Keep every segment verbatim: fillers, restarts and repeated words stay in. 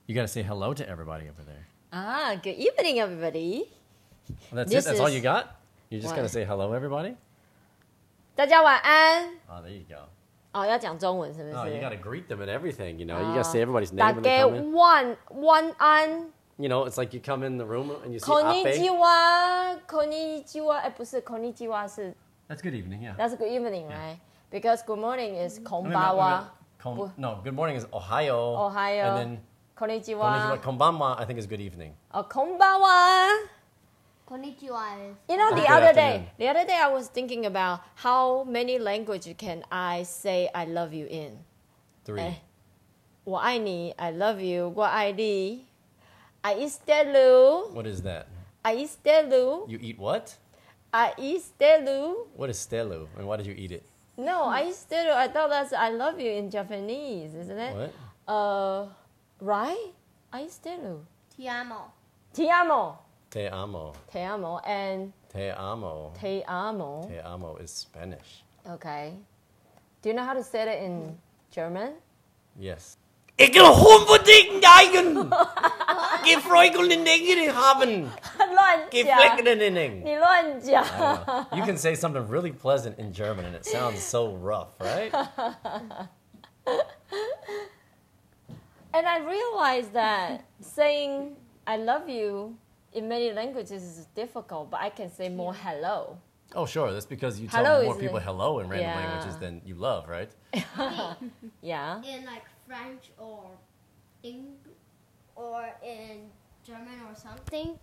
You got to say hello to everybody over there. Ah, good evening, everybody. Well, that's This it? That's all is- you got? You just What? got to say hello, everybody? 大家晚安。 Oh, there you go. 哦，要讲中文是不是？ Oh, you got to greet them and everything, you know. You got to say everybody's 大 name when 家 they come in. 晚晚安。 You know, it's like you come in the room and you see こんにち Ape. は，こんにちは。哎，不是，こんにちは是 That's good evening, yeah. that's good evening, right? Because good morning is こん Wait a ば minute, ん wait a は minute. Kom- no, good morning is Ohio. Ohio. And then こんにち konnichiwa, は。 konbanwa, I think is good evening. 哦，こんばんは。 Konnichiwa is You know, the Good other day, afternoon. the other day I was thinking about how many languages can I say I love you in. Three. 哎，我爱你 I love you 我爱你 I istelu What is that? I istelu You eat what? I istelu What is stelu? And why did you eat it? No, I istelu I thought that's I love you in Japanese, isn't it? What? Uh, right? I istelu ti amo. Ti amo Te amo. Te amo and Te amo. Te amo. Te amo is Spanish. Okay. Do you know how to say it in German? Yes. Ik wil honderden eigen. Ge vreugelen dingen haben. 乱 Ge 讲 flecken dingen. 你乱讲 You can say something really pleasant in German and it sounds so rough, right? And I realized that saying I love you in many languages is difficult, but I can say more hello. Oh, sure. That's because you tell Hello more is people a- hello in random Yeah. languages than you love, right? Yeah. In like French or English or in German or something.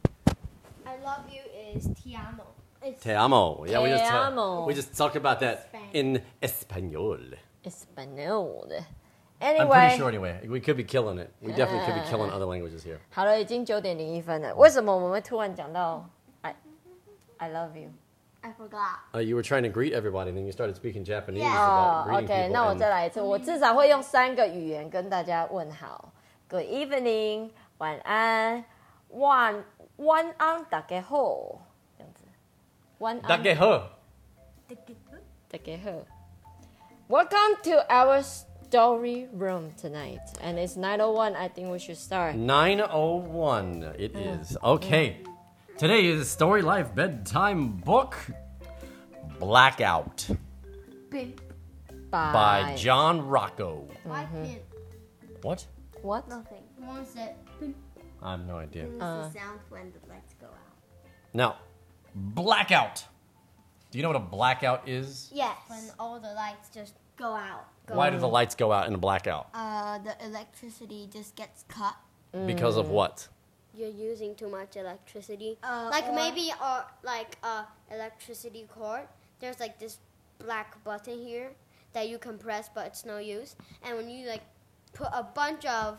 I love you is ti amo. It's Te amo. Yeah, we just, Te ta- amo. we just talked about that Spanish. in Espanol. Espanol. I'm Anyway, pretty sure anyway. We could be killing it. We definitely could be killing other languages here. 好了，已经九点零一分了。为什么我们会突然讲到 I I love you？ I forgot. Uh, you were trying to greet everybody, and then you started speaking Japanese Yeah. 哦 about greeting ，OK， people. 那我 and- 再来一次，我至少会用三个语言跟大家问好。Good evening，晚安，晚晚安，大家好，这样子。晚安， Dageho. 大家好。Welcome to our story room tonight, and it's nine oh one. I think we should start. nine oh one. It is. Okay. Today is Story Life Bedtime Book Blackout Pimp. by John Rocco. Why pimp? What? What? Nothing. One said pimp. I have no idea. It's Uh. the sound when the lights go out. Now, blackout. Do you know what a blackout is? Yes. When all the lights just go out. Go Why do the lights go out in a blackout? Uh, the electricity just gets cut. Because of what? You're using too much electricity. Uh, like or- maybe or like a electricity cord. There's like this black button here that you can press, but it's no use. And when you like put a bunch of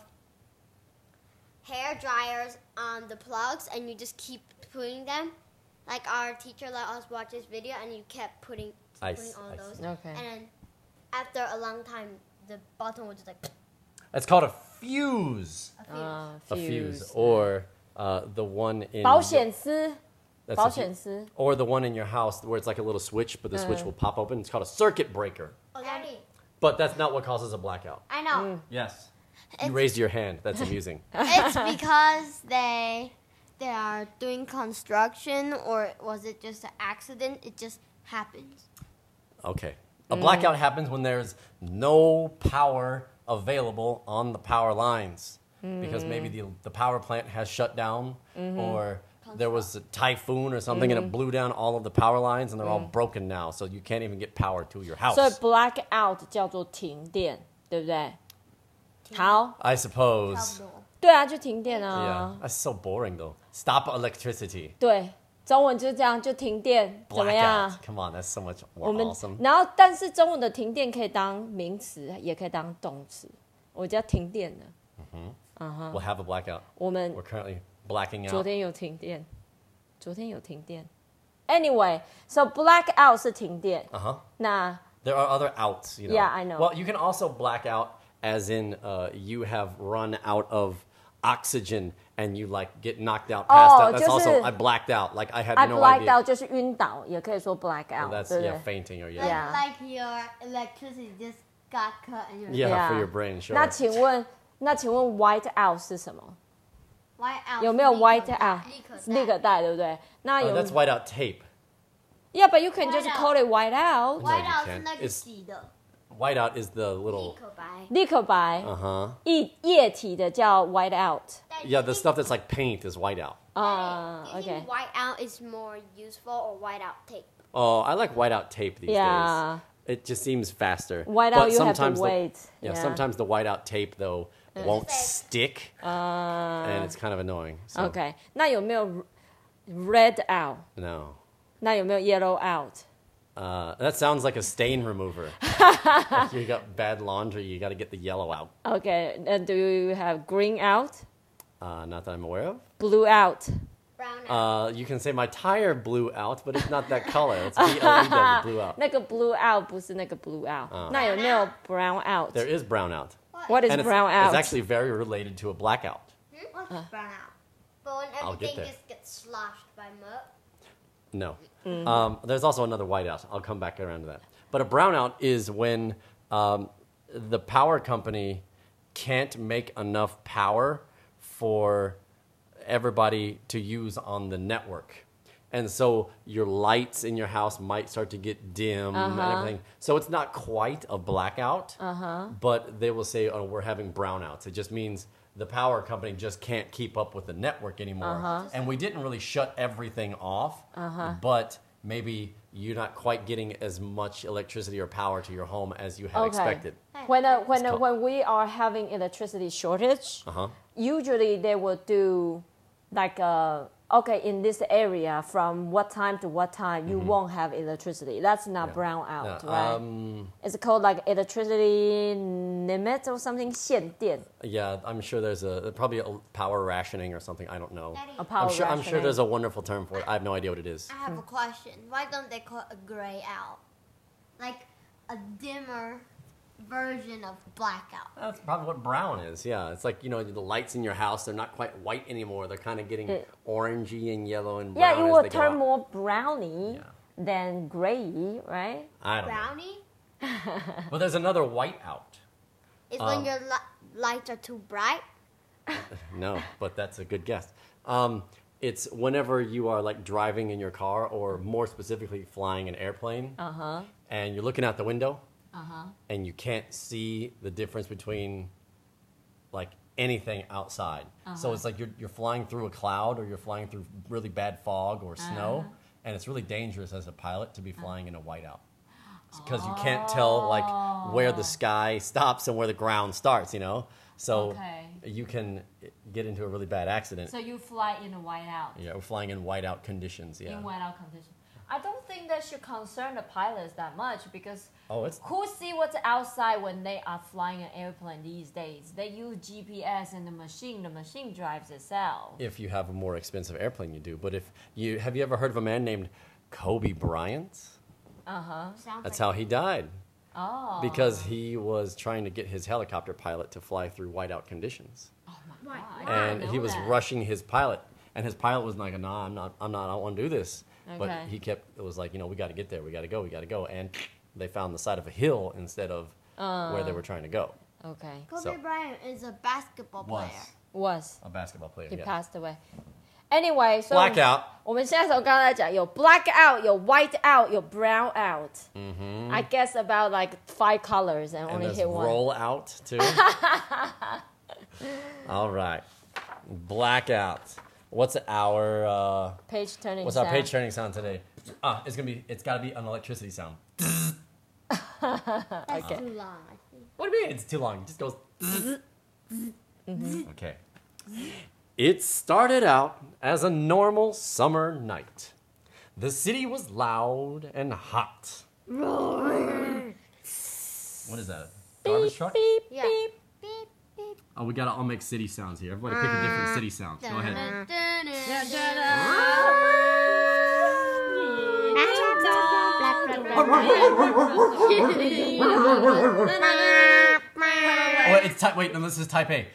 hair dryers on the plugs and you just keep putting them, like our teacher let us watch this video and you kept putting I putting s- all I those. see. Okay. And then after a long time, the button would just like That's called a fuse. a fuse. 啊 A fuse. Or uh, the one in... 保险丝， That's 保 a fu- 险丝。 Or the one in your house where it's like a little switch, but the switch Uh. will pop open. It's called a circuit breaker. Oh, Daddy. But that's not what causes a blackout. I know. Yes. You It's- raised your hand. That's amusing. It's because they they are doing construction, or was it just an accident? It just happens. Okay. A blackout happens when there's no power available on the power lines. Because maybe the, the power plant has shut down, or there was a typhoon or something and it blew down all of the power lines and they're all broken now. So you can't even get power to your house. 所以 black out 叫做停电，对不对？好， I suppose. 对啊，就停电 Yeah. 啊。 That's so boring though. Stop electricity. 对，中文就是这样，就停电，怎么样 Blackout.？Come on, that's so much 我 more 们 awesome. 然后，但是中文的停电可以当名词，也可以当动词。我叫停电的。 We'll have a blackout. 我们 We're currently blacking 昨 out. 天有停电，昨天有停电。Anyway，so black out 是停电。 Uh-huh. 那 There are other outs, you know. Yeah, I know. Well, you can also black out as in uh, you have run out of oxygen and you like get knocked out, passed Oh, out. That's 就是 also I blacked out. Like I had I no blacked idea. out 就是晕倒，也可以说 black Well, out， that's 对不 yeah, 对？ fainting or yeah. Yeah. Like your electricity just got cut and you're Yeah, Yeah. for your brain, sure. 那请问那请问 white out 是什么？ White out 有没有 white 立刻 out？ 立刻立刻带，对不对？那 Oh, 有 that's whiteout tape. Yeah, but you can White just out. call it white out. White you out can't. 是那个 It's- 洗的， Whiteout is the 立 little. 刻白。 立刻白， Uh huh. 液液体的叫 white out。 Yeah, the stuff that's like paint is whiteout. 啊 Do you ，OK， think white out is more useful or white out tape? Oh, I like whiteout tape these Yeah. days. It just seems faster. White But out you have to sometimes the- wait. yeah, Yeah. sometimes the whiteout tape though won't Fake. stick, 啊 and it's kind of annoying. So, ，OK，那有没有 red out？ no. 那有没有 yellow out？ Uh, that sounds like a stain remover. If you got bad laundry, you got to get the yellow out. Okay, and do you have green out, Uh, not that I'm aware of. blue out? Brown out. Uh, you can say my tire blew out, but it's not that color. It's B L E W, blew out. 那个 blue out 不是那个 blue out，、那有没有 brown out？ There is brown out. What is And it's, brown out? it's actually very related to a blackout. What's brown out? But when I'll get everything there. just gets sloshed by mud. No. Um, there's also another whiteout. I'll come back around to that. But a brownout is when um, the power company can't make enough power for everybody to use on the network. And so your lights in your house might start to get dim and everything. So it's not quite a blackout, but they will say, oh, we're having brownouts. It just means the power company just can't keep up with the network anymore. And we didn't really shut everything off, but maybe you're not quite getting as much electricity or power to your home as you had Okay. expected. When uh, when uh, called- when we are having electricity shortage, Uh-huh. usually they will do like uh, okay, in this area from what time to what time you won't have electricity. That's not Yeah. brown out, Yeah, right? um, It's called like electricity limit or something. 限电 yeah, I'm sure there's a probably a power rationing or something. I don't know. Daddy, A power I'm sure, I'm sure rationing. there's a wonderful term for it. I have no idea what it is. I have a question. Why don't they call it a gray out? Like a dimmer version of blackout. That's probably what brown is. Yeah, it's like, you know, the lights in your house, they're not quite white anymore. They're kind of getting It- orangey and yellow and Yeah, brown it as will they go turn out. more browny Yeah. than gray, right? I don't Brownie know. But there's another white out. is Um, when your li- lights are too bright. No, but that's a good guess. Um, it's whenever you are like driving in your car or more specifically flying an airplane Uh-huh. and you're looking out the window Uh-huh. and you can't see the difference between like anything outside. So it's like you're, you're flying through a cloud or you're flying through really bad fog or snow, and it's really dangerous as a pilot to be flying in a whiteout because you can't tell like where the sky stops and where the ground starts, you know? So Okay. you can get into a really bad accident. So you fly in a whiteout. Yeah, we're flying in whiteout conditions, yeah. In whiteout condition. I don't think that should concern the pilots that much because Oh, it's who see what's outside when they are flying an airplane these days? They use G P S and the machine. The machine drives itself. if you have a more expensive airplane, you do. But if you have you ever heard of a man named Kobe Bryant? Uh huh. Sounds That's like how he died. Oh. Because he was trying to get his helicopter pilot to fly through whiteout conditions, Oh my Right. God. I and didn't he know was that. rushing his pilot, and his pilot was like, "Nah, I'm not, I'm not, I don't want to do this." But Okay. he kept. It was like, you know, we got to get there, we got to go, we got to go, and they found the side of a hill instead of where they were trying to go. Okay. Kobe So- Bryant is a basketball player. Was a basketball player. he Yeah. passed away? Anyway, so Blackout. 我们现在从刚才讲有 black out, 有 white out, 有 brown out. Mm-hmm. I guess about like five colors and, And only there's hit one. roll out too. All right, blackout. What's our uh, Page turning. what's our sound. page turning sound today? Ah, it's gonna be. It's gotta be an electricity sound. That's Okay. too long, I think. What do you mean? It's too long. It just goes. Okay. It started out as a normal summer night. The city was loud and hot. What is that? Garbage Beep, truck? beep, Yeah. beep. Beep, beep. Oh, we gotta all make city sounds here. Everybody pick a different city sound. Go ahead. Oh, wait, it's type. Wait, no, this is type A.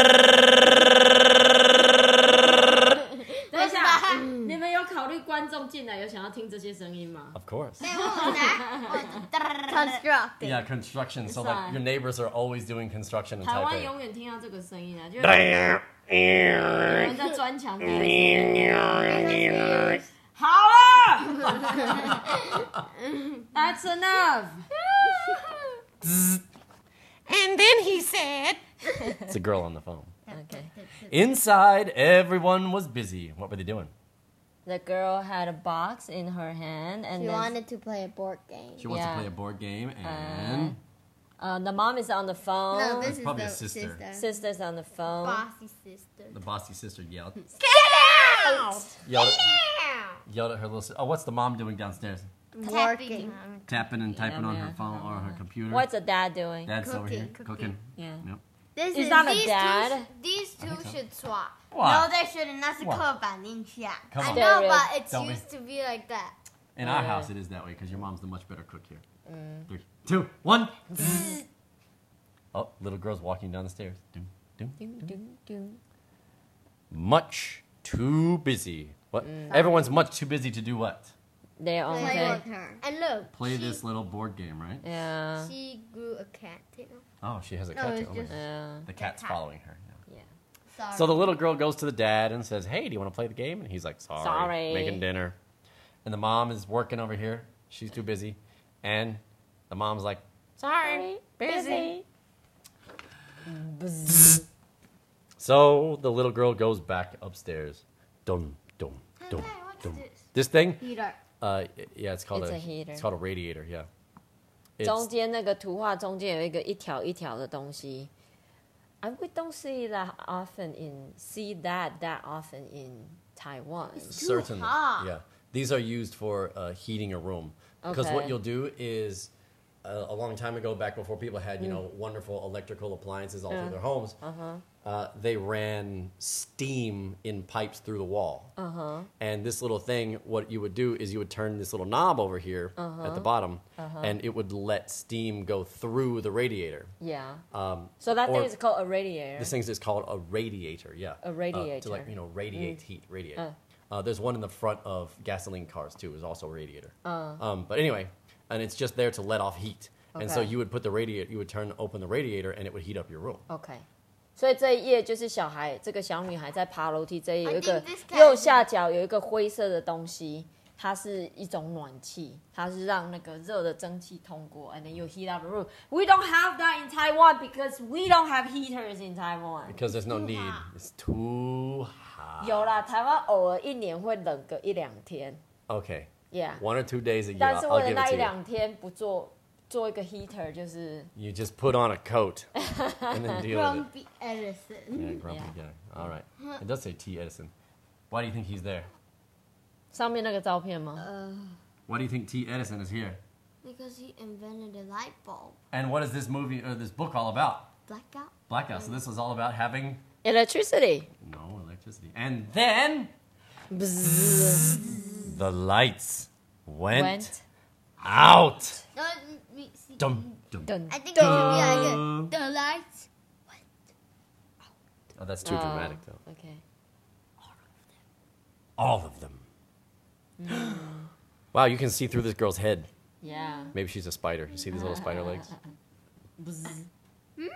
等一下，你们有考虑观众进来有想要听这些声音吗？ Of course. Constructing. Yeah, construction. So like Inside. your neighbors are always doing construction in 台湾 Taipei. 永远听到这个声音啊，就是有人在钻墙壁的声音。好了，That's enough. And then he said, "It's a girl on the phone." Okay. Inside, everyone was busy. What were they doing? The girl had a box in her hand, and She then wanted to play a board game. She wants Yeah. to play a board game, and uh, the mom is on the phone. No, this It's is probably the a sister. Sister's on the phone. Bossy sister. the bossy sister yelled, Out! yelled, yelled at her little sister. Oh, what's the mom doing downstairs? Working. Tapping and typing Yeah, on her yeah. phone or her computer. What's the dad doing? Dad's over here Cooking. cooking. Yeah. Yep. This Is is that a these dad? Two, these two think so. should swap. What? No, they shouldn't. That's a What? 刻板印象. Come I on. know, There but is. it's Tell me. used to be like that. In our Yeah. house, it is that way because your mom's the much better cook here. Three, two, one. Oh, little girl's walking down the stairs. Doom, doom. Ding, ding, ding. Much too busy. What? Everyone's much too busy to do what? Their own Play thing. with her. And look, Play she, this little board game, right? Yeah. she grew a cat tail. Oh, she has a No, cat. it's tail. Oh my just- God. Yeah. The cat's cat. following her. Yeah. Yeah. Sorry. So the little girl goes to the dad and says, "Hey, do you want to play the game?" And he's like, "Sorry, Sorry. making dinner." And the mom is working over here. She's too busy, and the mom's like, Sorry. Busy. So the little girl goes back upstairs. Dum dum dum Hey, what's dum. this? This thing, Heater. uh, yeah, it's called It's a, a heater. It's called a radiator. Yeah. It's, 中间那个图画中间有一个一条一条的东西。I we don't see that often in see that that often in Taiwan. Certainly, hot. yeah. These are used for uh, heating a room because what Okay. you'll do is uh, a long time ago, back before people had you know wonderful electrical appliances all through their homes, uh, they ran steam in pipes through the wall. Uh-huh. And this little thing, what you would do is you would turn this little knob over here at the bottom, and it would let steam go through the radiator. Yeah. Um, So that or thing is called a radiator. This thing is called a radiator, yeah. A Uh, radiator. to like, you know, radiate heat, radiate. Uh. Uh, there's one in the front of gasoline cars too, is also a radiator. Um, but anyway, and it's just there to let off heat. And so Okay. you would put the radiator, you would turn open the radiator and it would heat up your room. OK，所以这一页就是小孩这个小女孩在爬楼梯，这一页有一个 I think this cat 右下角有一个灰色的东西，它是一种暖气，它是让那个热的蒸汽通过 ，and then you heat up the room. We don't have that in Taiwan because we don't have heaters in Taiwan. Because there's no too need. hot. It's too hot. 有啦，台湾偶尔一年会冷个一两天 Okay. ，Yeah。 One or two days a year, 但 I'll, 是 I'll 为了 give it 那 to 一 you. 两天不做做一个 heater，就是 You just put on a coat and then deal with it. Grumpy Edison. Yeah, grumpy Yeah. guy. All right. It does say T. Edison. Why do you think he's there? 上面那个照片吗？ Why do you think T. Edison is here? Because he invented a light bulb. And what is this movie or this book all about? Blackout. Blackout. So this is all about having Electricity. no electricity. And then Bzzz. the lights went, Went out. No, me see. Dum, dum. dun. I think it should be like a, the lights. Oh, that's too Oh, dramatic, though. Okay. All of them. Wow, you can see through this girl's head. Yeah. Maybe she's a spider. You see these little spider legs? Bzzz. Is-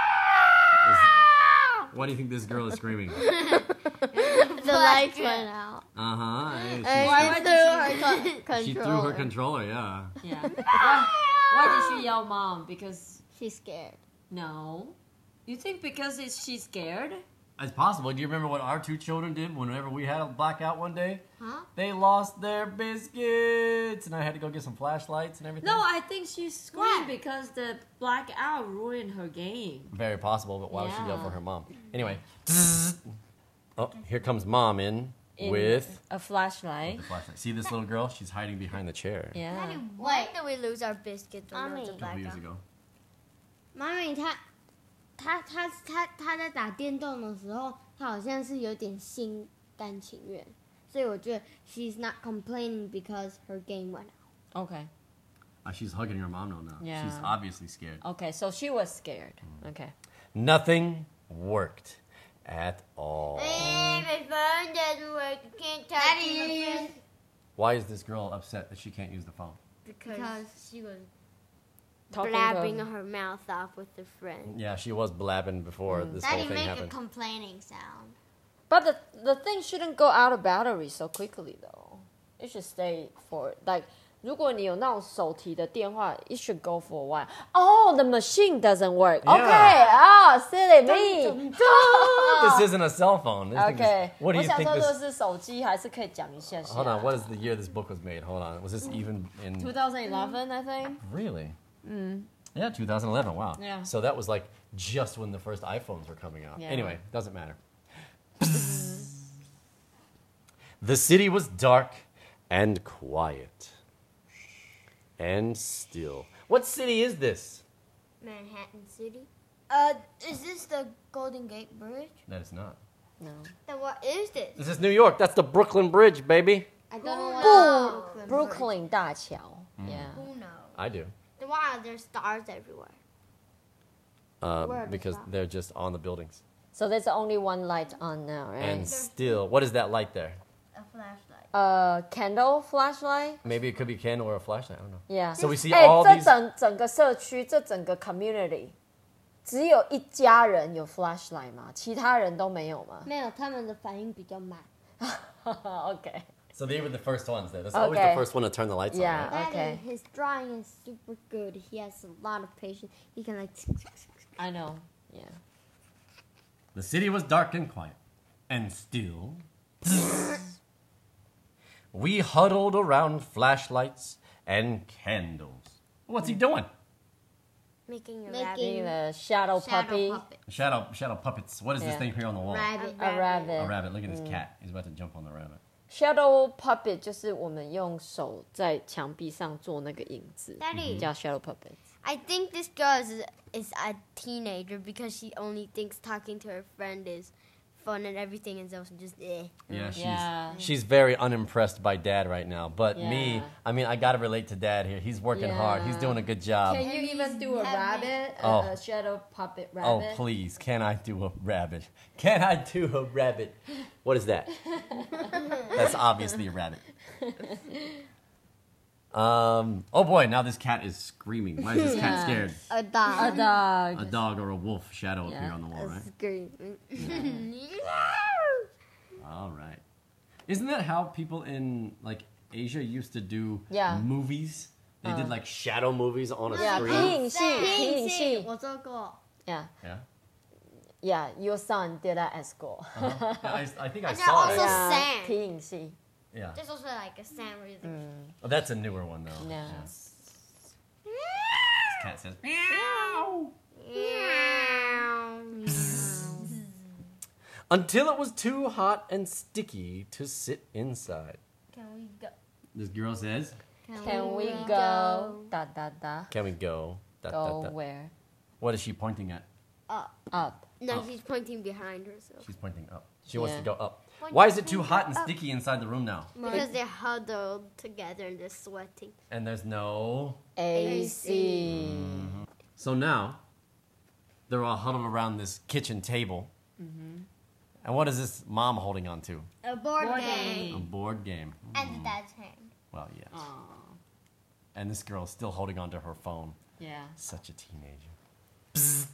Why do you think this girl is screaming? The lights went out. Uh huh. And Why she would threw her co- She, she threw her controller. controller, yeah. Yeah. Why, why did she yell mom? Because She's scared. no. You think because it's, she's scared? It's possible. Do you remember what our two children did whenever we had a blackout one day? Huh? They lost their biscuits, and I had to go get some flashlights and everything. No, I think she screamed Why? because the blackout ruined her game. Very possible, but why would she yell Yeah. for her mom? Anyway. Oh, here comes mom in, In with a flashlight. the flashlight. See this little girl? She's hiding behind the chair. Yeah. Wait. Did we lose our biscuits when there was a Mommy. A couple years blackout? ago. 妈咪，她她她她她在打电动的时候，她好像是有点心甘情愿，所以我觉得 she's not complaining because her game went out. Okay. Uh, she's hugging her mom now. Yeah. She's obviously scared. Okay. So she was scared. Okay. Nothing worked at all. Hey, my phone doesn't work. You can't talk to my friends. Why is this girl upset that she can't use the phone? Because, Because she was Talking blabbing to- her mouth off with a friend. Yeah, she was blabbing before Mm. this Daddy whole thing make a happened. complaining sound. But the the thing shouldn't go out of battery so quickly though. It should stay for like. 如果你有那种手提的电话 it should go for a while. Oh, the machine doesn't work. Yeah. Okay. Oh, silly me. This isn't a cell phone. This thing is- Okay. what do 我 you 想 think 说，如果 this? 是手机，还是可以讲一下下。 Hold on. What is the year this book was made? Hold on. Was this even in? twenty eleven, I think. Really? Yeah, two thousand eleven. Wow. Yeah. So that was like just when the first iPhones were coming out. Yeah. Anyway, doesn't matter. The city was dark and quiet and still. What city is this? Manhattan City? Uh, is this the Golden Gate Bridge? That is not. No. Then what is this? This is New York. That's the Brooklyn Bridge, baby. I don't know what Brooklyn, Brooklyn Brooklyn 大桥. Yeah. Who knows? I do. Then why are there stars everywhere? Uh, Where are the because stars? they're just on the buildings. So there's only one light on now, right? And still, what is that light there? A flashlight. uh, candle flashlight. Maybe it could be a candle or a flashlight. I don't know. Yeah. So we see 哎 all 这 these. 整整个社区，这整个 community，只有一家人有 flashlight 吗？其他人都没有吗没有，他们的反应比较慢。 ？Okay. So they were the first ones there. That's always Okay. the first one to turn the lights Yeah. on. Right? Daddy, Okay. his drawing is super good. He has a lot of patience. He can like. I know. Yeah. The city was dark and quiet, and still. We huddled around flashlights and candles. What's he doing? Making a Making- rabbit. Being a shadow, puppy. Shadow puppet. Shadow, shadow puppets. What is this Yeah. thing here on the wall? Rabbit. A rabbit. A rabbit. Look at this cat. He's about to jump on the rabbit. Shadow puppet 就是我们用手在墙壁上做那个影子， Daddy. 叫 shadow puppet。 I think this girl is, is a teenager because she only thinks talking to her friend is fun and everything is also just eh. Yeah, she's Yeah. she's very unimpressed by Dad right now. But me, Yeah. I mean, I gotta relate to Dad here. He's working hard. He's Yeah. doing a good job. Can you even do a having- rabbit? A, Oh. a shadow puppet Oh, rabbit? please, can I do a rabbit? Can I do a rabbit? What is that? That's obviously a rabbit. Um. Oh boy, now this cat is screaming. Why is this cat Yeah. scared? A A dog. dog. A dog or a wolf shadow up here Yeah. on the wall, right? Screaming. All right. Isn't that how people in like Asia used to do Yeah. movies? They did like shadow movies on a Yeah, screen. 皮影戏，皮影戏。 我做过。 Yeah, Yeah. yeah. Your son did that at school. Uh-huh. Yeah, I, I think I And they're saw also it. yeah, sand. 皮影戏。 Yeah. There's also like a sand where you're like, Oh, that's a newer one though. Yeah. This cat says. Meow. Until it was too hot and sticky to sit inside. Can we go? This girl says, Can we go? Da da da. "Can we go?" Da, Go da, da. where? What is she pointing at? Up. no, Oh. she's pointing behind herself. She's pointing up. She wants to Yeah. go up. Why Why do is you it too think hot and up? sticky inside the room now? Because they're huddled together and they're sweating. And there's no. A C. So now, they're all huddled around this kitchen table. And what is this mom holding on to? A board, Board game. A game. board game. And the dad's hand. Well, yes. And this girl's still holding on to her phone. Yeah. Such a teenager. Bzz.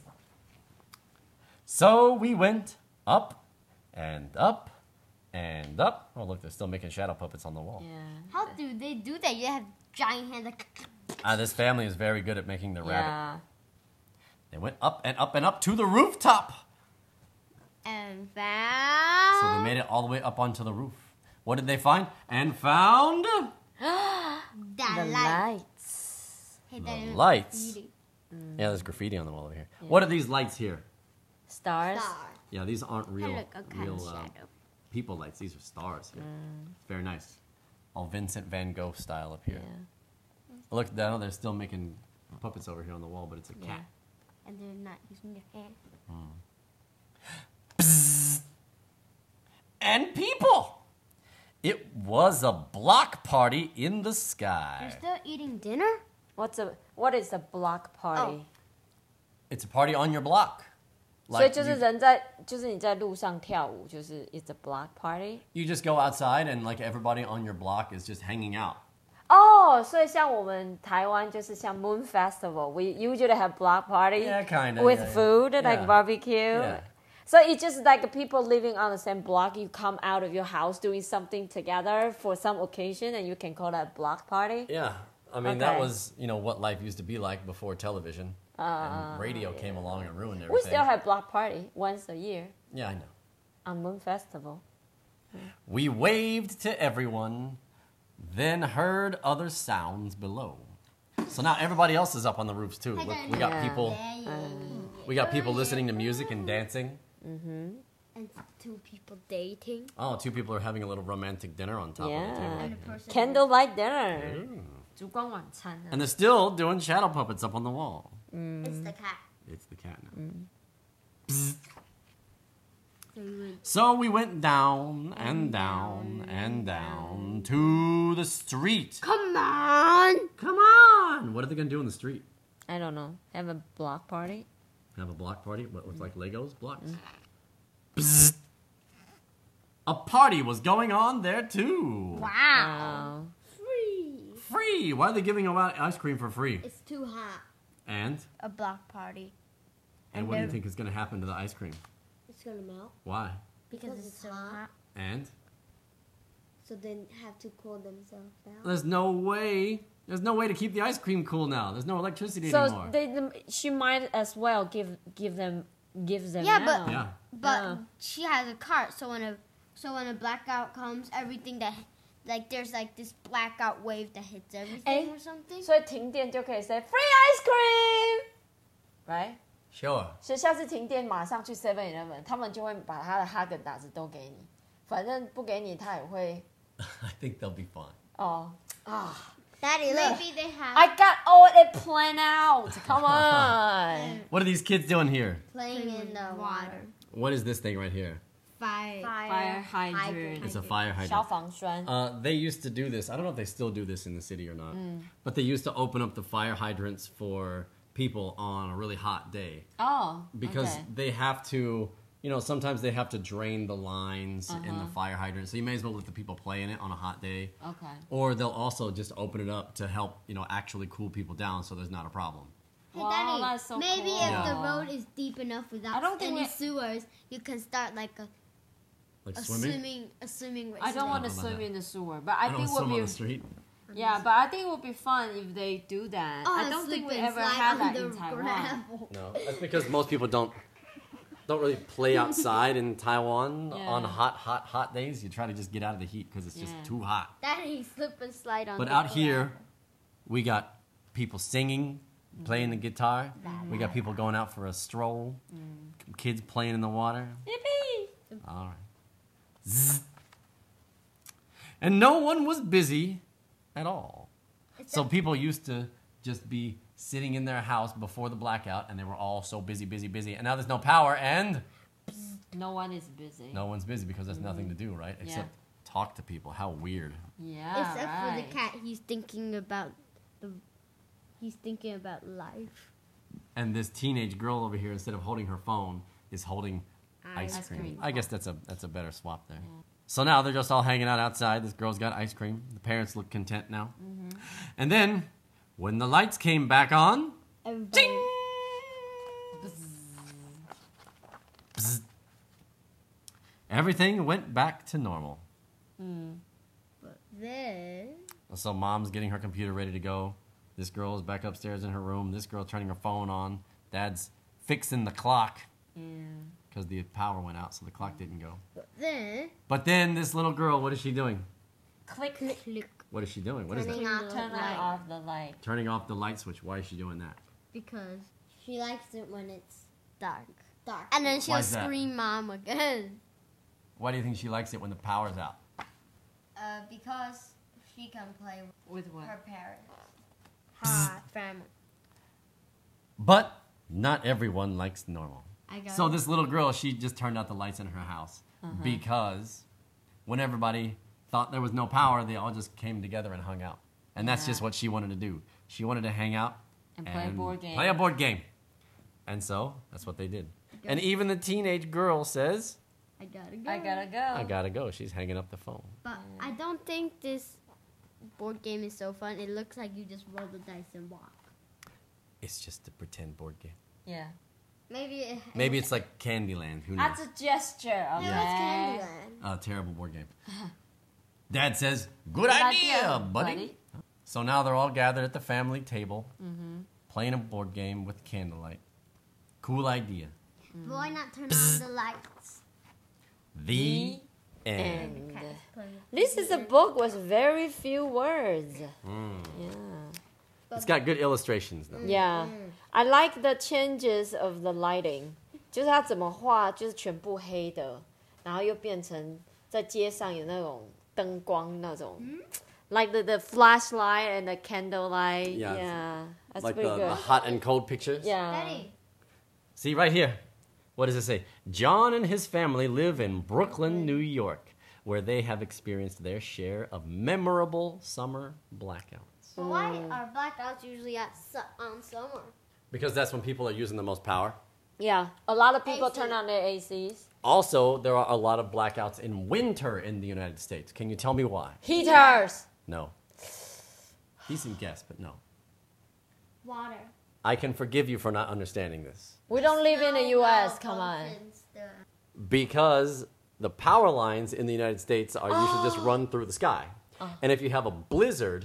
So we went up and up and up. Oh, look, they're still making shadow puppets on the wall. Yeah. How do they do that? You have giant hands like. Ah, this family is very good at making the rabbit. Yeah. They went up and up and up to the rooftop. And So they found. made it all the way up onto the roof. What did they find? And found That The light. lights. Hey, the that is lights. graffiti. Yeah, there's graffiti on the wall over here. What are these lights here? Stars. Star. Yeah, these aren't real, Hey, look, a kind real of uh, shadow. people lights. These are stars here. It's very nice. All Vincent Van Gogh style up here. Yeah. Look down, they're still making puppets over here on the wall, but it's a cat. And they're not using their hand. And people! It was a block party in the You're sky. still eating dinner? What's a what is a block party? It's a party on your block. 所以 Like 就是 you, 人在，就是你在路上跳舞，就是 it's a block party。 you just go outside and like everybody on your block is just hanging out. 哦，所以像我们台湾就是像 Moon Festival，we usually have block party Yeah, kinda, with yeah, yeah. food like Yeah. barbecue. Yeah. So it's just like people living on the same block. You come out of your house doing something together for some occasion, and you can call that block party. Yeah. I mean, that Okay. was, you know, what life used to be like before television. and radio came along and ruined everything. We still have block party once a year Yeah, I know. on Moon Festival. We waved to everyone, then heard other sounds below. So now everybody else is up on the roofs too. Look, we got Yeah. people. We got people listening to music and dancing. And two people dating. Oh, two people are having a little romantic dinner on top of the Yeah. table. And a person. Candlelight dinner. 烛光晚餐啊 And they're still doing shadow puppets up on the wall. It's the cat. It's the cat now. Mm. So we went So we went down and down and down to the street. Come on! Come on! What are they going to do in the street? I don't know. Have a block party? Have a block party? What looks like Legos blocks? Bzzzt. A party was going on there too. Wow. Wow. Free. Free! Why are they giving out ice cream for free? It's too hot. And? A block party. And And what do you they're- think is going to happen to the ice cream? It's gonna melt. Why? Because, Because it's it's so hot. hot. And? So they have to cool themselves down. There's no way. There's no way to keep the ice cream cool now. There's no electricity So anymore. they, the, she might as well give give them gives them Yeah, now. but- yeah. But Yeah. she has a cart, so when a so when a blackout comes, everything that like there's like this blackout wave that hits everything Eh, or something. 所以停电就可以 say free ice cream，right？ Sure. 所以下次停电马上去 Seven Eleven，他们就会把他的哈根达斯都给你，反正不给你他也会 I think they'll be fine. 哦啊。 Daddy, Maybe they have I got all it planned out. Come on. What are these kids doing here? playing in the water. What is this thing right here? Fire. Fire hydrant. It's a fire 消 hydrant. 防栓。 Uh, they used to do this. I don't know if they still do this in the city or not. But they used to open up the fire hydrants for people on a really hot day. 哦 Because okay. they have to, you know, sometimes they have to drain the lines in the fire hydrant. So you may as well let the people play in it on a hot day. Okay. Or they'll also just open it up to help, you know, actually cool people down so there's not a problem. Hey, Wow, Daddy, that's so maybe cool. if Yeah. the road is deep enough I without don't think any we- sewers, you can start like a, Like a swimming? swimming a swimming race. I don't want to know about swim that. in the sewer, but I, I don't think swim would on be the street. yeah, but I think it would be fun if they do that. Oh, I don't think we slip and ever slide had on that the in Taiwan. gravel. No, that's because most people don't don't really play outside in Taiwan Yeah. on hot, hot, hot days. You try to just get out of the heat because it's just Yeah. too hot. Daddy, slip and slide on But the out here, gravel. we got people singing, playing the guitar. We got people going out for a stroll. Kids playing in the water. Yippee! All right. Zzz. And no one was busy at all. So people used to just be sitting in their house before the blackout, and they were all so busy, busy, busy. And now there's no power, and No one is busy. no one's busy because there's nothing to do, right? Except talk to people. How weird. Yeah. Except for right. the cat, he's thinking about the. He's thinking about life. And this teenage girl over here, instead of holding her phone, is holding ice, Ice cream. cream. I guess that's a that's a better swap there. So now they're just all hanging out outside. This girl's got ice cream. The parents look content now. And then, when the lights came back on, Everybody, ding! Bzz. Everything went back to normal. but then So mom's getting her computer ready to go. This girl is back upstairs in her room. This girl turning her phone on. Dad's fixing the clock Yeah. because the power went out, so the clock didn't go. but then But then this little girl, what is she doing? Click. click What is she doing? What is Turning that? off the Turn light. off the light. Turning off the light switch. Why is she doing that? because she likes it when it's Dark. dark. And then Why she'll is that? scream mom again. Why do you think she likes it when the power's out? Uh, because she can play with With what? her parents. hot family. But not everyone likes normal. I got So it. this little girl, she just turned out the lights in her house because when everybody thought there was no power, they all just came together and hung out. And that's Yeah. just what she wanted to do. She wanted to hang out And play a board game. Play a board game. And so that's what they did. go. And even the teenage girl says, I gotta go. I gotta go. I gotta go. She's hanging up the phone. But I don't think this board game is so fun. It looks like you just roll the dice and walk. It's just a pretend board game. Yeah. Maybe it, Maybe it's like Candyland. Who knows? That's a gesture. Okay. it was Candyland. A terrible board game. Dad says, good idea, buddy. So now they're all gathered at the family table, playing a board game with candlelight. Cool idea. But why not turn on the lights? The end. And this is a book with very few words. Mm. Yeah. It's got good illustrations, though. Yeah. I like the changes of the lighting. 就是它怎么画，就是全部黑的，然后又变成在街上有那种灯光那种。Like the, the flashlight and the candlelight. Yeah. Yeah. That's Like pretty the, good. the hot and cold pictures. Yeah. Daddy. See, right here. What does it say? John and his family live in Brooklyn, New York, where they have experienced their share of memorable summer blackouts. But why are blackouts usually at su- on summer? Because that's when people are using the most power. Yeah. A lot of people A C. turn on their A Cs. Also, there are a lot of blackouts in winter in the United States. Can you tell me why? Heaters. No. Decent guess, but no. Water. I can forgive you for not understanding this. We don't live in the U S. Snow Come on. mountains, the- Because the power lines in the United States are usually just run through the sky. And if you have a blizzard,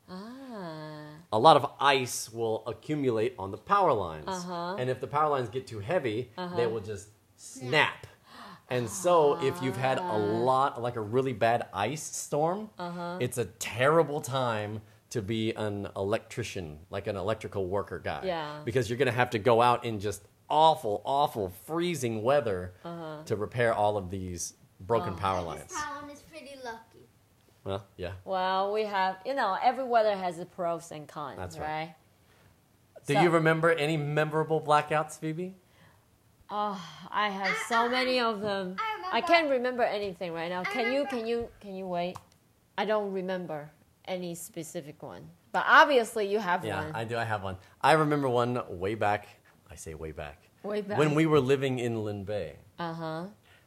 Ah. a lot of ice will accumulate on the power lines. Uh-huh. And if the power lines get too heavy, they will just snap. And so if you've had a lot, like a really bad ice storm, it's a terrible time to be an electrician, like an electrical worker guy. Yeah. Because you're going to have to go out in just awful, awful, freezing weather to repair all of these broken power And lines. This town is pretty lucky. Well, yeah. Well, we have, you know, every weather has its pros and cons, That's right? right. Do So- you remember any memorable blackouts, Phoebe? Oh, I have so many of them. I remember. I can't remember anything right now. I Can you? remember. Can you? Can you wait? I don't remember any specific one, but obviously you have Yeah, one. I do. I have one. I remember one way back. I say way back. Way back. When we were living in Lin Bay, Uh huh.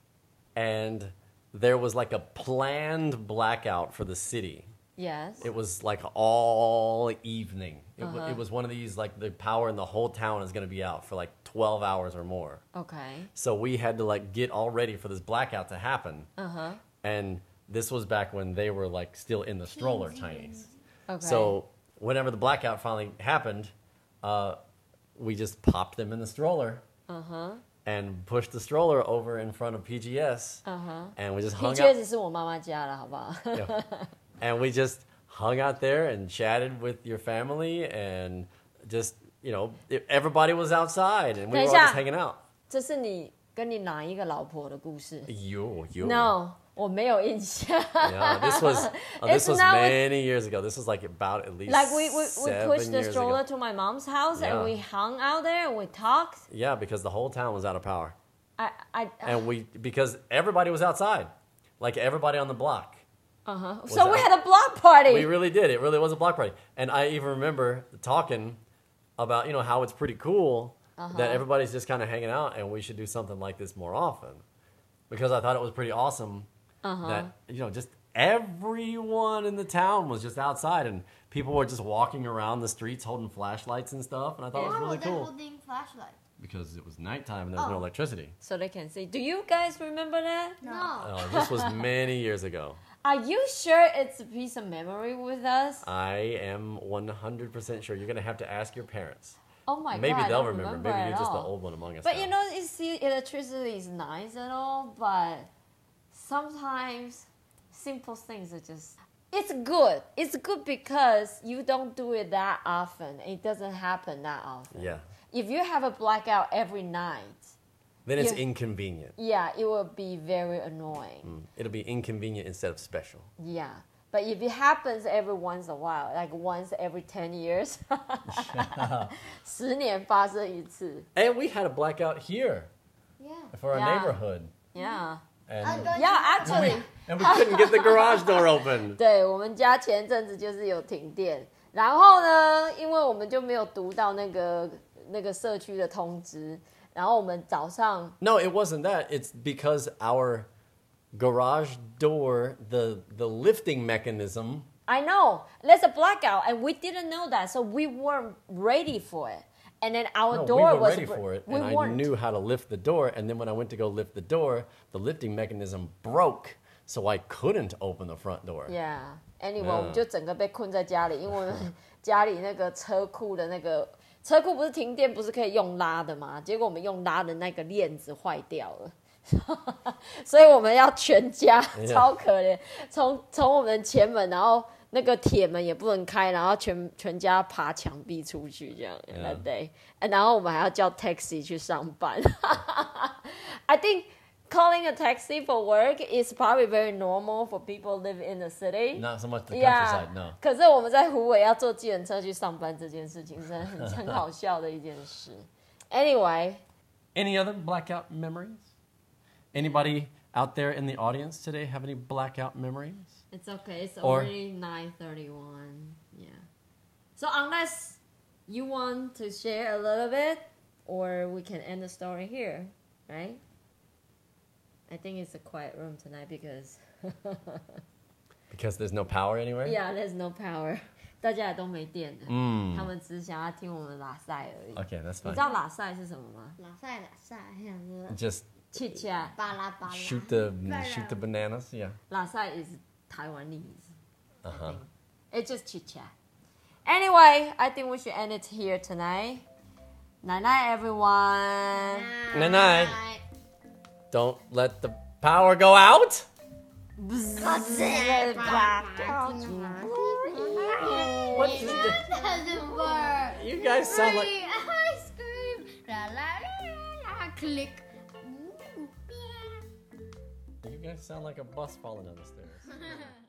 and there was like a planned blackout for the city. Yes. It was like all evening. It, wa- Uh-huh. it was one of these like the power in the whole town is going to be out for like twelve hours or more. Okay. So we had to like get all ready for this blackout to happen. Uh huh. And this was back when they were like still in the stroller tinies. Okay. So whenever the blackout finally happened, uh, we just popped them in the stroller Uh huh. and pushed the stroller over in front of P G S, Uh huh. and we just 的 hung 确 out. 只是我妈妈家的，好不好？ Yeah. And we just hung out there and chatted with your family, and just you know it, everybody was outside, and we were all 等一下。 just hanging out. 这是你跟你哪一个老婆的故事 You, you. ？No，我没有印象。 Yeah, this was uh, this It's was not with- many years ago. This was like about at least Like we we, we seven pushed the years stroller ago. to my mom's house Yeah. and we hung out there and we talked. Yeah, because the whole town was out of power. I I And we because everybody was outside, like everybody on the block. uh huh. Was So we that- had a block party. We really did. It really was a block party. And I even remember talking about you know how it's pretty cool that everybody's just kind of hanging out, and we should do something like this more often, because I thought it was pretty awesome that you know just everyone in the town was just outside, and people were just walking around the streets holding flashlights and stuff, and I thought it was Why really were they cool holding flashlights? because it was nighttime and there was no Oh. electricity. So they can see. Do you guys remember that? No. Oh, this was many years ago. Are you sure it's a piece of memory with us? I am one hundred percent sure. You're going to have to ask your parents. Oh my Maybe god. I they'll don't remember. remember Maybe at you're just the all. old one among us. But now. you know, you see, electricity is nice and all, but sometimes simple things are just. It's good. It's good because you don't do it that often. It doesn't happen that often. Yeah. If you have a blackout every night, Then it's Yeah. inconvenient. yeah, it will be very annoying. Mm. It'll be inconvenient instead of special. Yeah. But if it happens every once in a while, like once every ten years, 十年发生一次. And we had a blackout here Yeah. for our Yeah. neighborhood. Yeah. And, I'm going Yeah, to- actually. and we couldn't get the garage door open. 对，我们家前阵子就是有停电，然后呢，因为我们就没有读到那个那个社区的通知， 然后我们早上 No, it wasn't that. It's because our garage door, the the lifting mechanism. I know there's a blackout, and we didn't know that, so we weren't ready for it. And then our No, door we were was ready for it, we and I weren't. knew how to lift the door. And then when I went to go lift the door, the lifting mechanism broke, so I couldn't open the front door. Yeah. Anyway，、 Yeah. 我们就整个被困在家里，因为我们家里那个车库的那个车库不是停电不是可以用拉的吗？结果我们用拉的那个链子坏掉了。所以我们要全家 Yeah. 超可怜，从从我们前门，然后那个铁门也不能开，然后全全家爬墙壁出去这样 Yeah. that day，然后我们还要叫 taxi 去上班。I think calling a taxi for work is probably very normal for people live in the city. Not so much the Yeah. countryside, no. 可是我们在湖北要坐计程车去上班这件事情，真的很很好笑的一件事。Anyway. Any other blackout memories? Anybody out there in the audience today have any blackout memories? It's okay. It's Or- already nine thirty-one. Yeah. So unless you want to share a little bit, or we can end the story here, right? I think it's a quiet room tonight because Because there's no power anywhere? yeah, there's no power. 大家也都没电了， 嗯他们只想要听我们拉塞而已。 Okay, that's 你 fine. 知道拉塞是什么吗？ 拉塞拉塞，想着 Just 切恰， 巴拉巴拉。 shoot the shoot the bananas, yeah. 拉塞 is Taiwanese. I Uh-huh. think. It's just chit chat. Anyway, I think we should end it here tonight. Night night, everyone. Night night. Don't let the power go out. What is the, Doesn't work. you guys sound like Ice cream. La la la la. Click. Ooh, yeah. you guys sound like a bus falling down the stairs.